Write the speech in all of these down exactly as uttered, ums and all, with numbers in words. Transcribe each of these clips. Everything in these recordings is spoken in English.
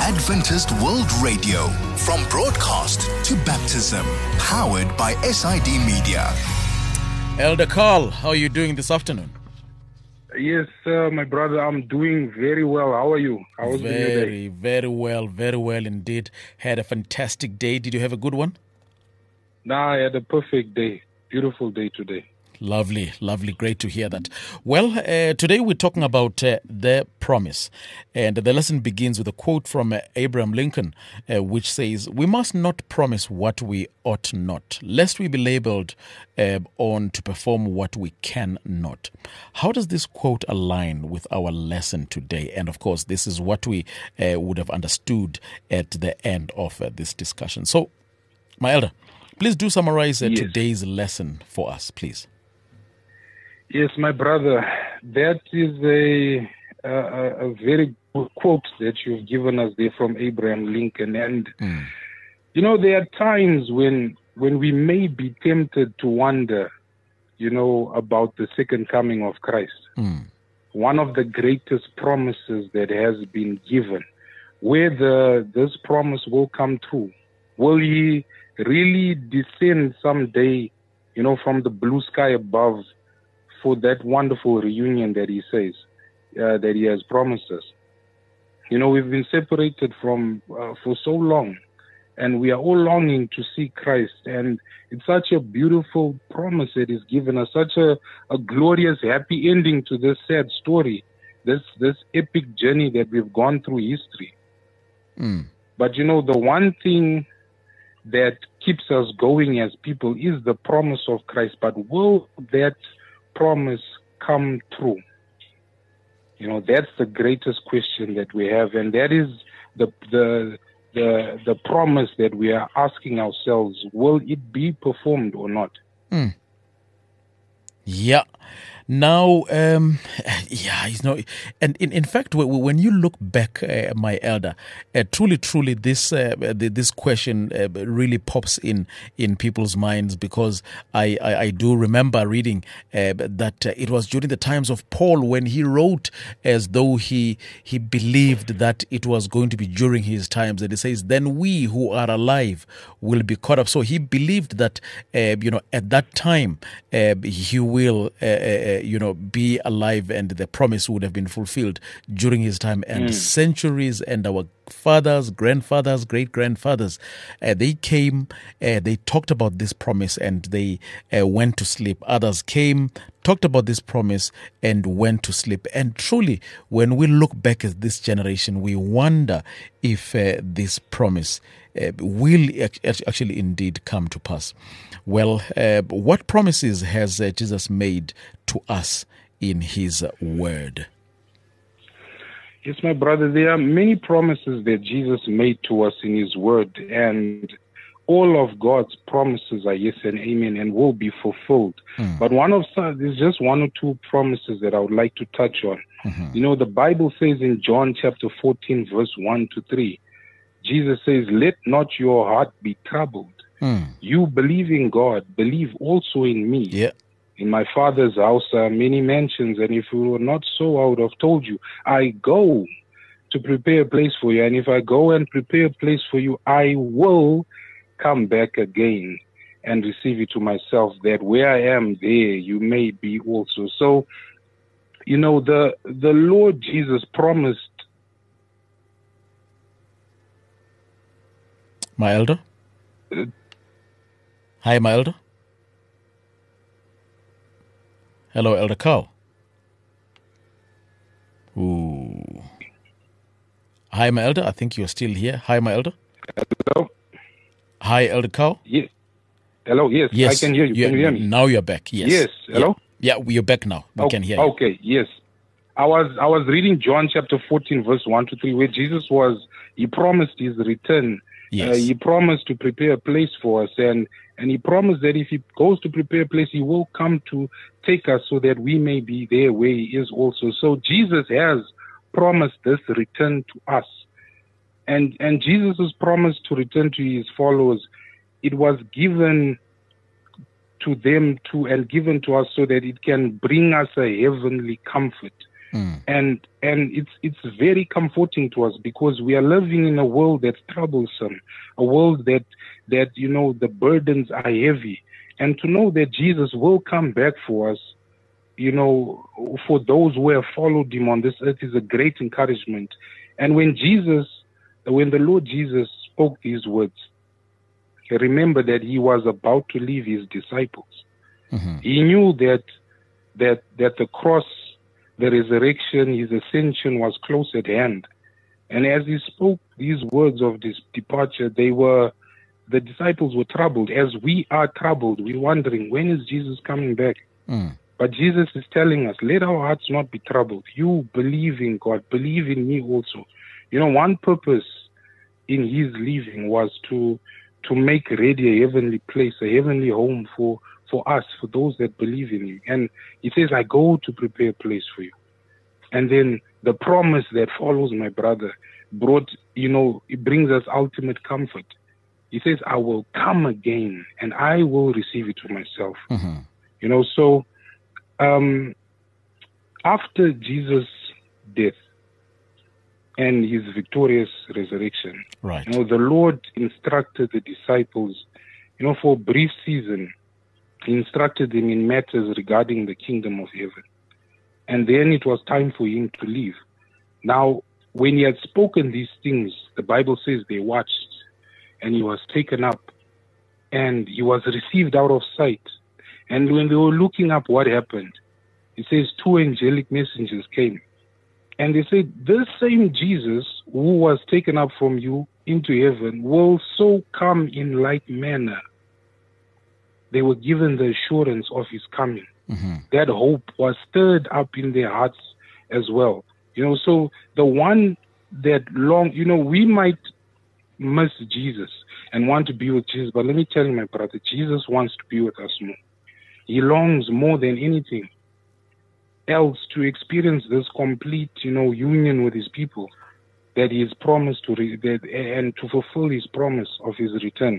Adventist World Radio, from broadcast to baptism, powered by S I D Media. Elder Carl, how are you doing this afternoon? Yes, uh, my brother, I'm doing very well. How are you? How was very, your day? very well, very well indeed. Had a fantastic day. Did you have a good one? Nah, I had a perfect day. Beautiful day today. Lovely, lovely. Great to hear that. Well, uh, today we're talking about uh, the promise. And the lesson begins with a quote from uh, Abraham Lincoln, uh, which says, "We must not promise what we ought not, lest we be labeled uh, on to perform what we cannot." How does this quote align with our lesson today? And of course, this is what we uh, would have understood at the end of uh, this discussion. So, my elder, please do summarize uh, Yes. today's lesson for us, please. Yes, my brother, that is a, a, a very good quote that you've given us there from Abraham Lincoln. And, Mm. you know, there are times when when we may be tempted to wonder, you know, about the second coming of Christ. Mm. One of the greatest promises that has been given, whether this promise will come true. Will he really descend someday, you know, from the blue sky above for that wonderful reunion that he says, uh, that he has promised us? You know, we've been separated from uh, for so long, and we are all longing to see Christ. And it's such a beautiful promise that is given us, such a, a glorious, happy ending to this sad story, this this epic journey that we've gone through history. Mm. But, you know, the one thing that keeps us going as people is the promise of Christ. But will that promise come true? You know, that's the greatest question that we have, and that is the the the the promise that we are asking ourselves: will it be performed or not? Mm. Yeah. Now, um, yeah, you know, and in, in fact, w- w- when you look back, uh, my elder, uh, truly, truly, this uh, the, this question uh, really pops in in people's minds, because I, I, I do remember reading uh, that uh, it was during the times of Paul when he wrote as though he he believed that it was going to be during his times, and he says, "Then we who are alive will be caught up." So he believed that uh, you know at that time uh, he will. Uh, uh, you know, be alive, and the promise would have been fulfilled during his time. And Mm. centuries and our fathers, grandfathers, great-grandfathers, uh, they came, uh, they talked about this promise, and they uh, went to sleep. Others came, talked about this promise, and went to sleep. And truly, when we look back at this generation, we wonder if uh, this promise uh, will ac- actually indeed come to pass. Well, uh, what promises has uh, Jesus made to us in his word? Yes, my brother, there are many promises that Jesus made to us in his word, and all of God's promises are yes and amen and will be fulfilled. Mm. But one of some, there's just one or two promises that I would like to touch on. Mhm. You know, the Bible says in John chapter fourteen, verse one to three, Jesus says, "Let not your heart be troubled. Mm. You believe in God, believe also in me. Yeah. In my Father's house are many mansions, and if it were not so, I would have told you. I go to prepare a place for you, and if I go and prepare a place for you, I will come back again and receive you to myself, that where I am, there you may be also." So, you know, the the Lord Jesus promised. My elder? Uh, Hi, my elder. Hello, Elder Carl. Ooh. Hi, my elder. I think you're still here. Hi, my elder. Hello? Hi, Elder Carl. Yes. Hello, yes, Yes. I can hear you. Can you hear me? Now you're back. Yes. Yes, hello? Yeah, yeah, you're back now. We Oh, can hear you. Okay, yes. I was I was reading John chapter fourteen, verse one to three, where Jesus was, he promised his return. Yes. Uh, he promised to prepare a place for us, and, and he promised that if he goes to prepare a place, he will come to take us so that we may be there where he is also. So Jesus has promised this return to us. And and Jesus' promise to return to his followers, it was given to them too and given to us so that it can bring us a heavenly comfort. Mm. And and it's it's very comforting to us because we are living in a world that's troublesome, a world that that you know the burdens are heavy, and to know that Jesus will come back for us, you know, for those who have followed him on this earth is a great encouragement. And when Jesus, when the Lord Jesus spoke these words, remember that he was about to leave his disciples. Mm-hmm. He knew that that that the cross, the resurrection, his ascension was close at hand. And as he spoke these words of this departure, they were, the disciples were troubled, as we are troubled. We're wondering, when is Jesus coming back? Mm. But Jesus is telling us, let our hearts not be troubled. You believe in God, believe in me also. You know, one purpose in his leaving was to to make ready a heavenly place, a heavenly home for, for us, for those that believe in him. And he says, I go to prepare a place for you. And then the promise that follows, my brother, brought, you know, it brings us ultimate comfort. He says, I will come again and I will receive it to myself. Mm-hmm. You know, so um, after Jesus' death and his victorious resurrection, right, you know, the Lord instructed the disciples, you know, for a brief season, he instructed them in matters regarding the kingdom of heaven. And then it was time for him to leave. Now, when he had spoken these things, the Bible says they watched, and he was taken up, and he was received out of sight. And when they were looking up, what happened? It says two angelic messengers came. And they said, this same Jesus who was taken up from you into heaven will so come in like manner. They were given the assurance of his coming. Mm-hmm. That hope was stirred up in their hearts as well. You know, so the one that long, you know, we might miss Jesus and want to be with Jesus, but let me tell you, my brother, Jesus wants to be with us more. He longs more than anything else to experience this complete, you know, union with his people that he has promised to re- that, and to fulfill his promise of his return.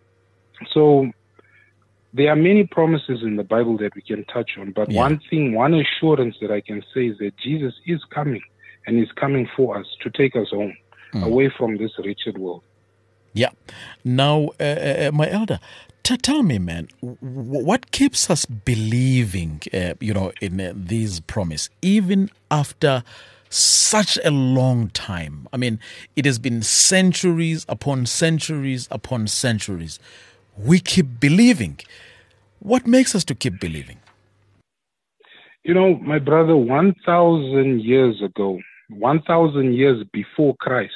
So there are many promises in the Bible that we can touch on, but yeah. one thing, one assurance that I can say is that Jesus is coming, and he's coming for us to take us home, mm. away from this wretched world. Yeah. Now, uh, uh, my elder, t- tell me, man, w- what keeps us believing, uh, you know, in uh, these promises, even after such a long time? I mean, it has been centuries upon centuries upon centuries. We keep believing. What makes us to keep believing? You know, my brother, one thousand years ago, one thousand years before Christ,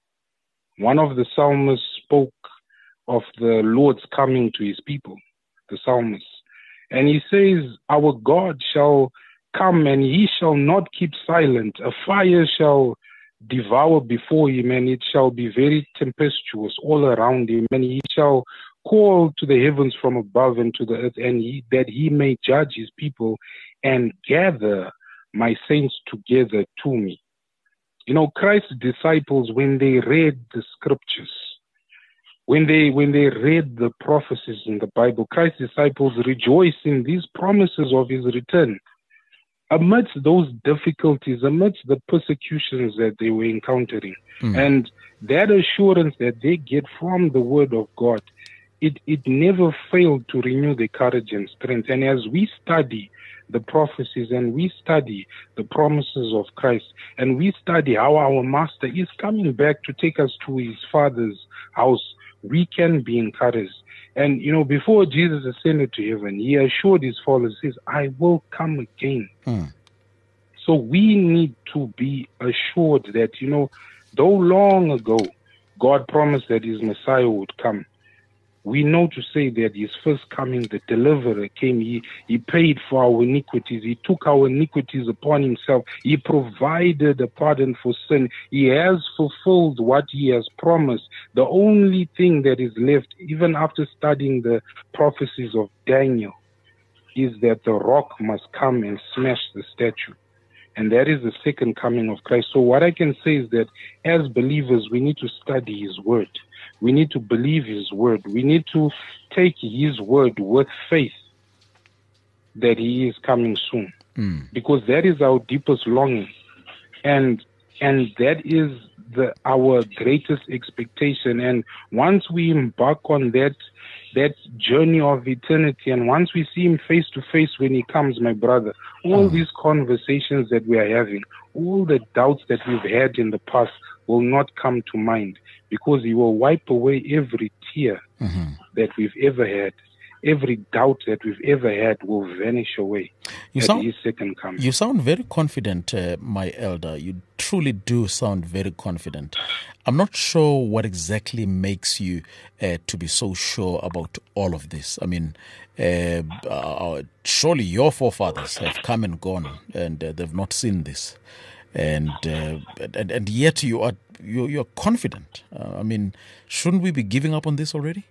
one of the psalmists spoke of the Lord's coming to his people, the psalmist. And he says, our God shall come and he shall not keep silent. A fire shall devour before him, and it shall be very tempestuous all around him. And he shall call to the heavens from above and to the earth, and he, that he may judge his people and gather my saints together to me. You know, Christ's disciples, when they read the scriptures, when they when they read the prophecies in the Bible, Christ's disciples rejoice in these promises of his return. Amidst those difficulties, amidst the persecutions that they were encountering, mm. and that assurance that they get from the word of God, it, it never failed to renew their courage and strength. And as we study the prophecies and we study the promises of Christ and we study how our Master is coming back to take us to his Father's house, we can be encouraged. And, you know, before Jesus ascended to heaven, he assured his followers, he says, I will come again. Mm. So we need to be assured that, you know, though long ago God promised that his Messiah would come, we know to say that his first coming, the deliverer, came. He, he paid for our iniquities. He took our iniquities upon himself. He provided a pardon for sin. He has fulfilled what he has promised. The only thing that is left, even after studying the prophecies of Daniel, is that the rock must come and smash the statue. And that is the second coming of Christ. So what I can say is that as believers, we need to study his word. We need to believe his word. We need to take his word with faith that he is coming soon. mm. because that is our deepest longing, and and that is the our greatest expectation. And once we embark on that that journey of eternity, and once we see him face to face when he comes, my brother, all mm. these conversations that we are having, all the doubts that we've had in the past will not come to mind, because he will wipe away every tear mm-hmm. that we've ever had. Every doubt that we've ever had will vanish away you at sound, his second coming. You sound very confident, uh, my elder. You truly do sound very confident. I'm not sure what exactly makes you uh, to be so sure about all of this. I mean, uh, uh, surely your forefathers have come and gone, and uh, they've not seen this. And, uh, and and yet you are you you're confident. Uh, I mean, shouldn't we be giving up on this already?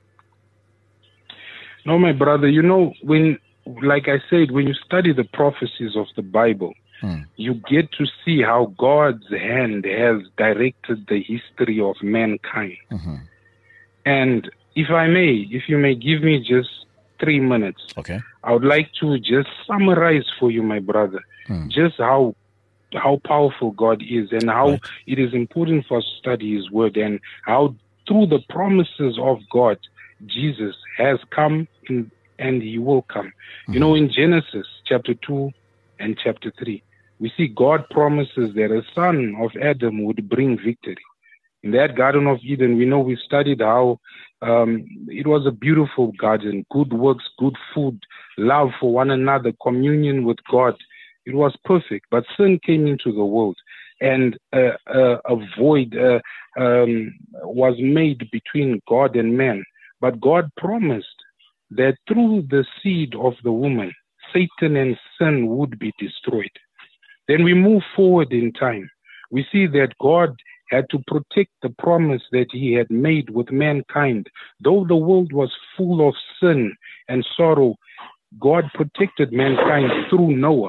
No, my brother. You know, when, like I said, when you study the prophecies of the Bible, hmm. you get to see how God's hand has directed the history of mankind. Mm-hmm. And if I may, if you may give me just three minutes, okay, I would like to just summarize for you, my brother, hmm. just how. how powerful God is, and how right. it is important for us to study his word, and how through the promises of God, Jesus has come in, and he will come. Mm-hmm. You know, in Genesis chapter two and chapter three, we see God promises that a son of Adam would bring victory. In that Garden of Eden, we know we studied how um, it was a beautiful garden, good works, good food, love for one another, communion with God. It was perfect, but sin came into the world, and uh, uh, a void uh, um, was made between God and man. But God promised that through the seed of the woman, Satan and sin would be destroyed. Then we move forward in time. We see that God had to protect the promise that he had made with mankind. Though the world was full of sin and sorrow, God protected mankind through Noah.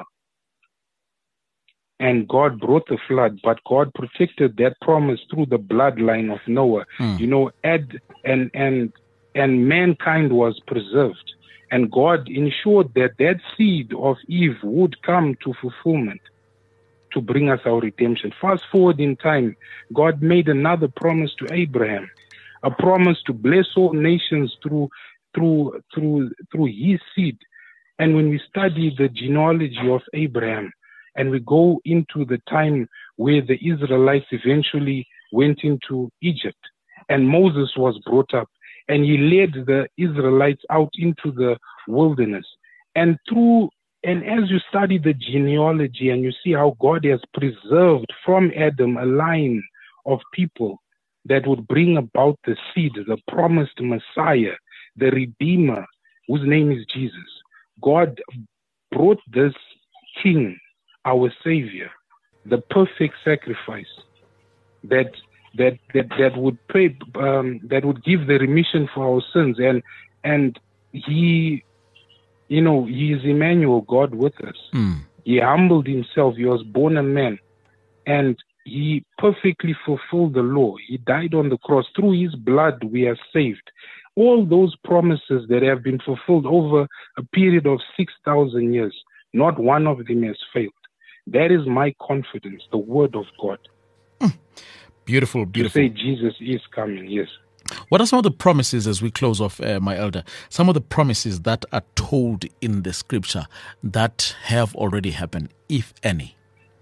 And God brought the flood, but God protected that promise through the bloodline of Noah. Mm. You know, Ad and and and mankind was preserved, and God ensured that that seed of Eve would come to fulfillment to bring us our redemption. Fast forward in time, God made another promise to Abraham, a promise to bless all nations through through through through his seed. And when we study the genealogy of Abraham, and we go into the time where the Israelites eventually went into Egypt, and Moses was brought up, and he led the Israelites out into the wilderness. And through, and as you study the genealogy and you see how God has preserved from Adam a line of people that would bring about the seed, the promised Messiah, the Redeemer, whose name is Jesus. God brought this King, our Savior, the perfect sacrifice that that that that would pay, um, that would give the remission for our sins, and and he, you know, he is Emmanuel, God with us. Mm. He humbled himself. He was born a man, and he perfectly fulfilled the law. He died on the cross. Through his blood, we are saved. All those promises that have been fulfilled over a period of six thousand years, not one of them has failed. That is my confidence, the word of God. Mm. Beautiful, beautiful. To say Jesus is coming, yes. What are some of the promises, as we close off, uh, my elder, some of the promises that are told in the scripture that have already happened, if any?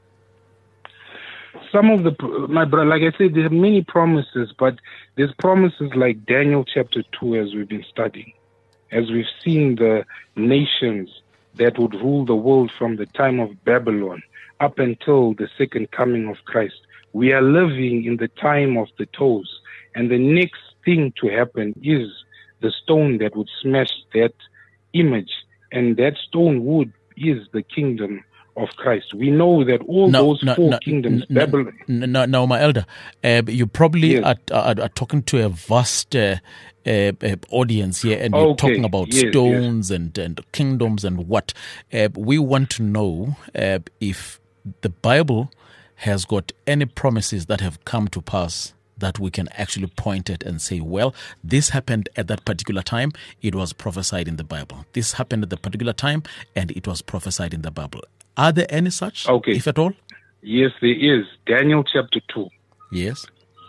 Some of the, my brother, like I said, there are many promises, but there's promises like Daniel chapter two, as we've been studying, as we've seen the nations that would rule the world from the time of Babylon up until the second coming of Christ. We are living in the time of the toes, and the next thing to happen is the stone that would smash that image, and that stone wood is the kingdom of Christ. We know that all no, those no, four no, kingdoms, no, Babylon... No, no, my elder, uh, you probably yes. are, are, are talking to a vast uh, uh, uh, audience here, and you're okay. talking about yes, stones yes. And, and kingdoms and what. Uh, we want to know uh, if the Bible has got any promises that have come to pass that we can actually point at and say, well, this happened at that particular time, it was prophesied in the Bible. This happened at the particular time, and it was prophesied in the Bible. Are there any such, Okay. if at all? Yes, there is. Daniel chapter two. Yes.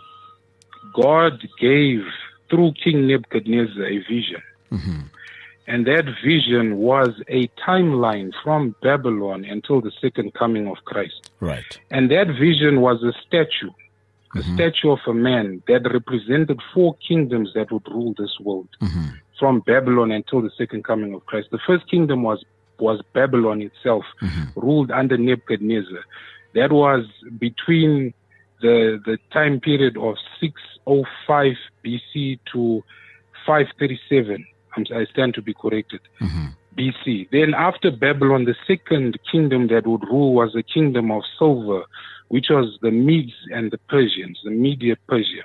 God gave, through King Nebuchadnezzar, a vision. Mm-hmm. And that vision was a timeline from Babylon until the second coming of Christ. Right. And that vision was a statue, a Mm-hmm. statue of a man that represented four kingdoms that would rule this world, Mm-hmm. from Babylon until the second coming of Christ. The first kingdom was, was Babylon itself, Mm-hmm. ruled under Nebuchadnezzar. That was between the the time period of six oh five B C to five thirty-seven. I'm, I stand to be corrected. Mm-hmm. B C. Then after Babylon, the second kingdom that would rule was the kingdom of silver, which was the Medes and the Persians, the Media Persia.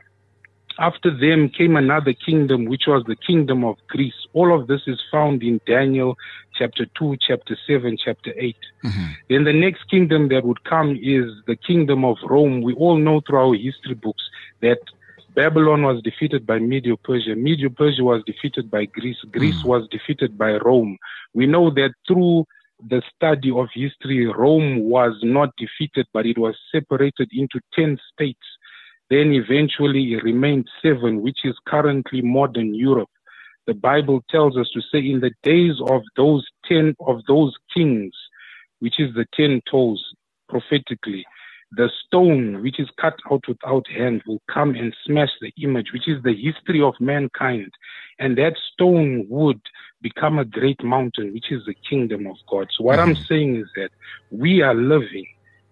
After them came another kingdom, which was the kingdom of Greece. All of this is found in Daniel chapter two, chapter seven, chapter eight. Mm-hmm. Then the next kingdom that would come is the kingdom of Rome. We all know through our history books that Babylon was defeated by Medo-Persia. Medo-Persia was defeated by Greece. Greece Mm. was defeated by Rome. We know that through the study of history, Rome was not defeated, but it was separated into ten states. Then eventually it remained seven, which is currently modern Europe. The Bible tells us to say in the days of those ten of those kings, which is the ten toes prophetically, the stone which is cut out without hand will come and smash the image, which is the history of mankind. And that stone would become a great mountain, which is the kingdom of God. So what I'm saying is that we are living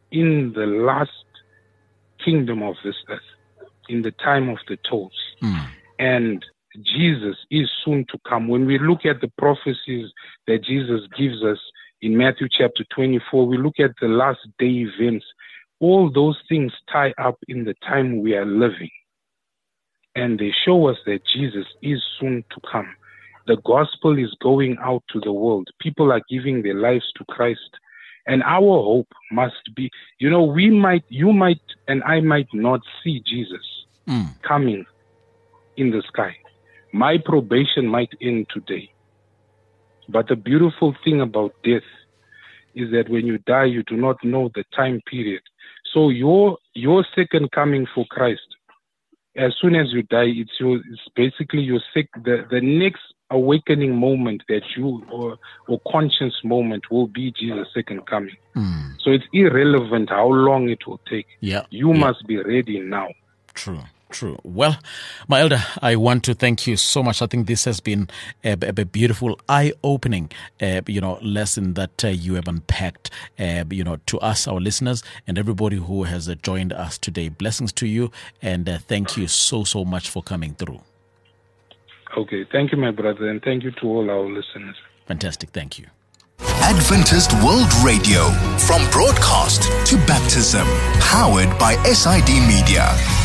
in the last kingdom of this earth, in the time of the toes. Mm. And Jesus is soon to come. When we look at the prophecies that Jesus gives us in Matthew chapter twenty-four, we look at the last day events. All those things tie up in the time we are living. And they show us that Jesus is soon to come. The gospel is going out to the world. People are giving their lives to Christ. And our hope must be, you know, we might, you might, and I might not see Jesus Mm. coming in the sky. My probation might end today. But the beautiful thing about death is that when you die, you do not know the time period. So your your second coming for Christ, as soon as you die, it's your it's basically your sec, the, the next awakening moment that you or or conscious moment will be Jesus' second coming. Mm. So it's irrelevant how long it will take. Yeah. You yeah. must be ready now. True. True. Well, my elder, I want to thank you so much. I think this has been a, a beautiful, eye-opening, uh, you know, lesson that uh, you have unpacked, uh, you know, to us, our listeners, and everybody who has uh, joined us today. Blessings to you, and uh, thank you so, so much for coming through. Okay. Thank you, my brother, and thank you to all our listeners. Fantastic. Thank you. Adventist World Radio, from broadcast to baptism, powered by S I D Media.